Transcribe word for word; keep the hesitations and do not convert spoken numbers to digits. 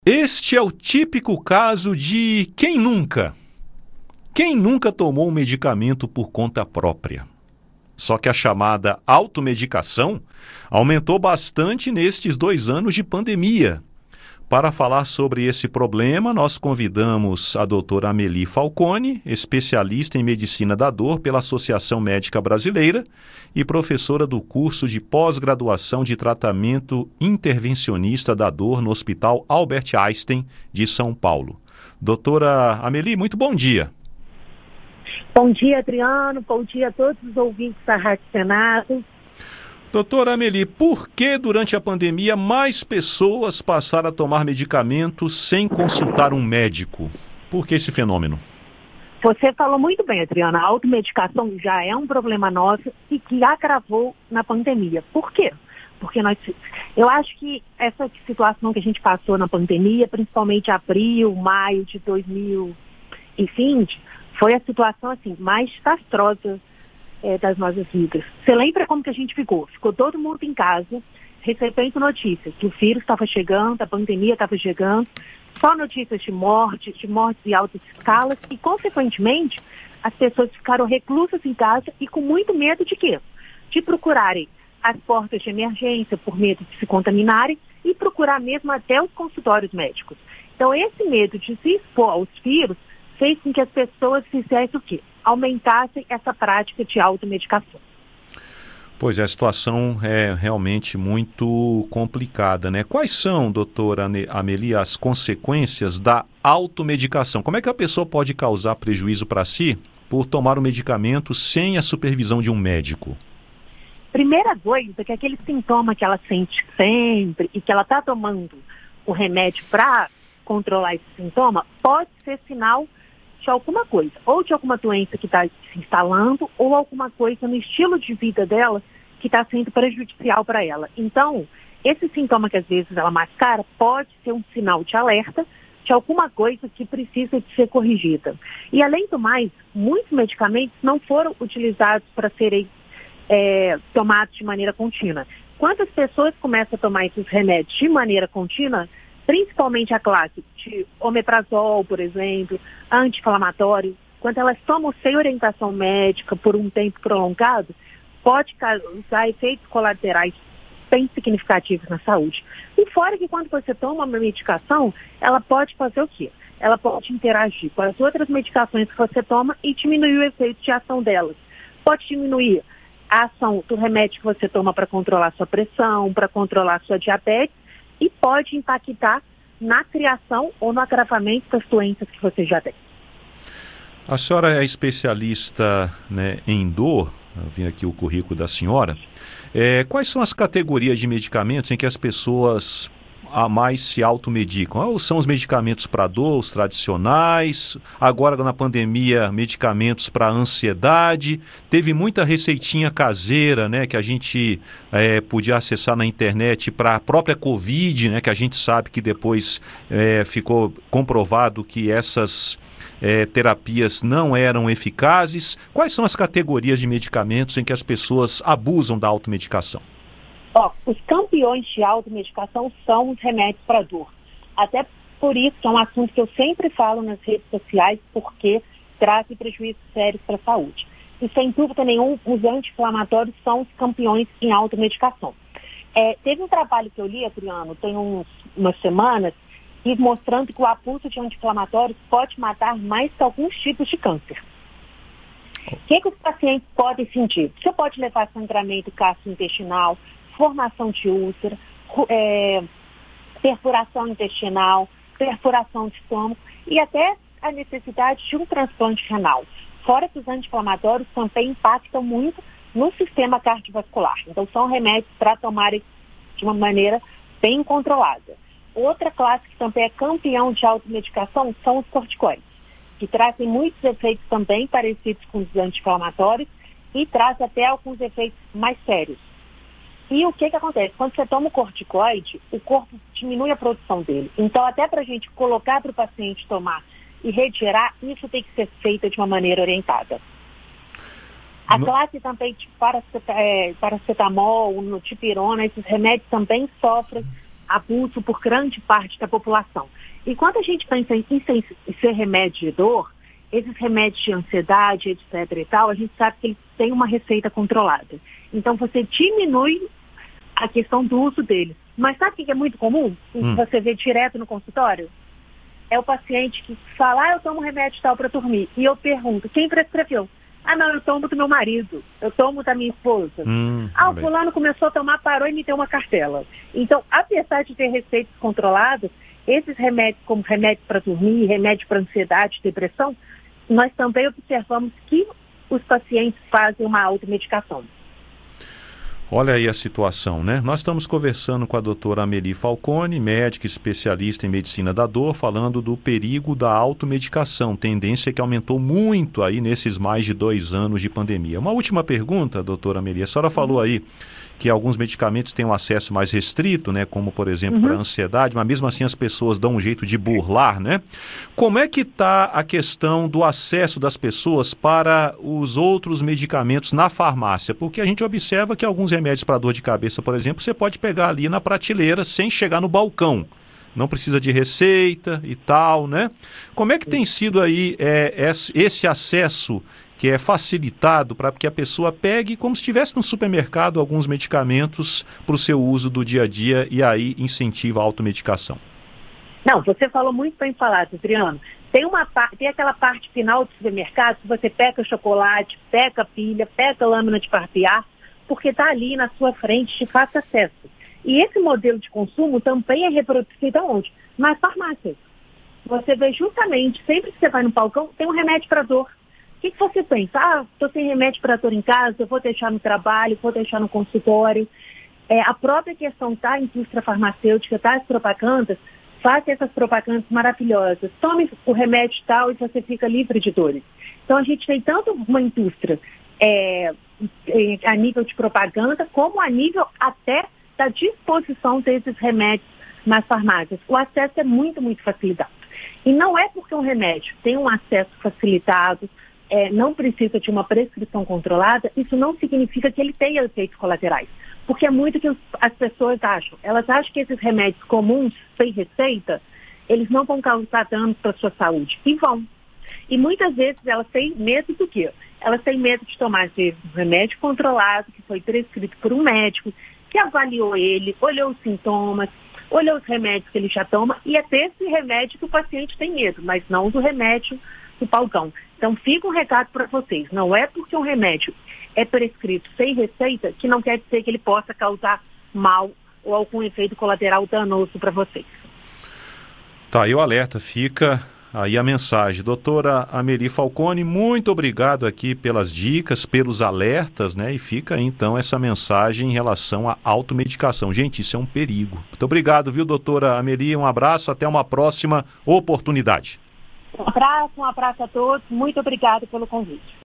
Este é o típico caso de quem nunca? Quem nunca tomou um medicamento por conta própria? Só que a chamada automedicação aumentou bastante nestes dois anos de pandemia. Para falar sobre esse problema, nós convidamos a doutora Amélie Falcone, especialista em medicina da dor pela Associação Médica Brasileira e professora do curso de pós-graduação de tratamento intervencionista da dor no Hospital Albert Einstein de São Paulo. Doutora Amélie, muito bom dia. Bom dia, Adriano. Bom dia a todos os ouvintes da Rádio Senado. Doutora Amélie, por que durante a pandemia mais pessoas passaram a tomar medicamentos sem consultar um médico? Por que esse fenômeno? Você falou muito bem, Adriana. A automedicação já é um problema nosso e que agravou na pandemia. Por quê? Porque nós, eu acho que essa situação que a gente passou na pandemia, principalmente abril, maio de dois mil e vinte, foi a situação assim, mais desastrosa É, das nossas vidas. Você lembra como que a gente ficou? Ficou todo mundo em casa, recebendo notícias que o vírus estava chegando, a pandemia estava chegando, só notícias de mortes, de mortes de altas escalas e, consequentemente, as pessoas ficaram reclusas em casa e com muito medo de quê? De procurarem as portas de emergência por medo de se contaminarem e procurar mesmo até os consultórios médicos. Então, esse medo de se expor aos vírus fez com que as pessoas fizessem o quê? Aumentassem essa prática de automedicação. Pois é, a situação é realmente muito complicada, né? Quais são, doutora Amélie, as consequências da automedicação? Como é que a pessoa pode causar prejuízo para si por tomar o medicamento sem a supervisão de um médico? Primeira coisa é que aquele sintoma que ela sente sempre e que ela está tomando o remédio para controlar esse sintoma pode ser sinal de alguma coisa, ou de alguma doença que está se instalando, ou alguma coisa no estilo de vida dela que está sendo prejudicial para ela. Então, esse sintoma que às vezes ela mascara pode ser um sinal de alerta de alguma coisa que precisa de ser corrigida. E além do mais, muitos medicamentos não foram utilizados para serem é, tomados de maneira contínua. Quando as pessoas começam a tomar esses remédios de maneira contínua, principalmente a classe de omeprazol, por exemplo, anti-inflamatório, quando elas tomam sem orientação médica por um tempo prolongado, pode causar efeitos colaterais bem significativos na saúde. E fora que quando você toma uma medicação, ela pode fazer o quê? Ela pode interagir com as outras medicações que você toma e diminuir o efeito de ação delas. Pode diminuir a ação do remédio que você toma para controlar sua pressão, para controlar sua diabetes, e pode impactar na criação ou no agravamento das doenças que você já tem. A senhora é especialista, né, em dor, eu vi aqui o currículo da senhora. É, quais são as categorias de medicamentos em que as pessoas a mais se automedicam? Ou são os medicamentos para dor, os tradicionais, agora na pandemia, medicamentos para ansiedade, teve muita receitinha caseira, né, que a gente é, podia acessar na internet para a própria Covid, né, que a gente sabe que depois é, ficou comprovado que essas é, terapias não eram eficazes. Quais são as categorias de medicamentos em que as pessoas abusam da automedicação? Ó, os campeões de automedicação são os remédios para dor. Até por isso que é um assunto que eu sempre falo nas redes sociais, porque trazem prejuízos sérios para a saúde. E sem dúvida nenhuma, os anti-inflamatórios são os campeões em automedicação. É, teve um trabalho que eu li, Adriano, tem uns, umas semanas, e mostrando que o abuso de anti-inflamatórios pode matar mais que alguns tipos de câncer. O que, que os pacientes podem sentir? Você pode levar sangramento gastrointestinal, formação de úlcera, é, perfuração intestinal, perfuração de estômago e até a necessidade de um transplante renal. Fora que os anti-inflamatórios também impactam muito no sistema cardiovascular. Então, são remédios para tomarem de uma maneira bem controlada. Outra classe que também é campeão de automedicação são os corticoides, que trazem muitos efeitos também parecidos com os anti-inflamatórios e trazem até alguns efeitos mais sérios. E o que que acontece? Quando você toma o corticoide, o corpo diminui a produção dele. Então, até para a gente colocar para o paciente tomar e retirar, isso tem que ser feito de uma maneira orientada. A no... classe também de paracet... é, paracetamol, notipirona, esses remédios também sofrem abuso por grande parte da população. E quando a gente pensa em, em ser remédio de dor, esses remédios de ansiedade, etc e tal, a gente sabe que eles têm uma receita controlada. Então você diminui a questão do uso deles. Mas sabe o que é muito comum? Hum. Você vê direto no consultório? É o paciente que fala, ah, eu tomo remédio tal para dormir. E eu pergunto, quem prescreveu? Ah, não, eu tomo do meu marido, eu tomo da minha esposa. Hum, ah, o bem. fulano começou a tomar, parou e me deu uma cartela. Então, apesar de ter receitas controladas, esses remédios, como remédio para dormir, remédio para ansiedade, depressão, nós também observamos que os pacientes fazem uma automedicação. Olha aí a situação, né? Nós estamos conversando com a doutora Amelie Falcone, médica especialista em medicina da dor, falando do perigo da automedicação, tendência que aumentou muito aí nesses mais de dois anos de pandemia. Uma última pergunta, doutora Amelie. A senhora falou aí que alguns medicamentos têm um acesso mais restrito, né? Como, por exemplo, uhum. para a ansiedade, mas mesmo assim as pessoas dão um jeito de burlar, né? Como é que está a questão do acesso das pessoas para os outros medicamentos na farmácia? Porque a gente observa que alguns remédios para dor de cabeça, por exemplo, você pode pegar ali na prateleira sem chegar no balcão. Não precisa de receita e tal, né? Como é que tem sido aí é, esse acesso que é facilitado para que a pessoa pegue como se estivesse no supermercado alguns medicamentos para o seu uso do dia a dia e aí incentiva a automedicação? Não, você falou muito bem falado, Adriano. Tem, uma, tem aquela parte final do supermercado que você pega chocolate, pega pilha, pega lâmina de barbear, porque está ali na sua frente, te faz acesso. E esse modelo de consumo também é reproduzido aonde? Nas farmácias. Você vê justamente, sempre que você vai no balcão, tem um remédio para dor. O que, que você pensa? Ah, estou sem remédio para dor em casa, eu vou deixar no trabalho, vou deixar no consultório. É, a própria questão da indústria farmacêutica, das propagandas, faz essas propagandas maravilhosas. Tome o remédio tal e você fica livre de dores. Então a gente tem tanto uma indústria é, a nível de propaganda, como a nível até da disposição desses remédios nas farmácias. O acesso é muito, muito facilitado. E não é porque um remédio tem um acesso facilitado, É, não precisa de uma prescrição controlada, isso não significa que ele tenha efeitos colaterais. Porque é muito que os, as pessoas acham. Elas acham que esses remédios comuns, sem receita, eles não vão causar danos para a sua saúde. E vão. E muitas vezes elas têm medo do quê? Elas têm medo de tomar esse remédio controlado, que foi prescrito por um médico, que avaliou ele, olhou os sintomas, olhou os remédios que ele já toma, e é desse remédio que o paciente tem medo, mas não do remédio do balcão. Então, fica um recado para vocês. Não é porque um remédio é prescrito sem receita que não quer dizer que ele possa causar mal ou algum efeito colateral danoso para vocês. Tá aí o alerta, fica aí a mensagem. Doutora Amelie Falcone, muito obrigado aqui pelas dicas, pelos alertas, né? E fica aí, então, essa mensagem em relação à automedicação. Gente, isso é um perigo. Muito obrigado, viu, doutora Amelie? Um abraço, até uma próxima oportunidade. Um abraço, um abraço a todos. Muito obrigada pelo convite.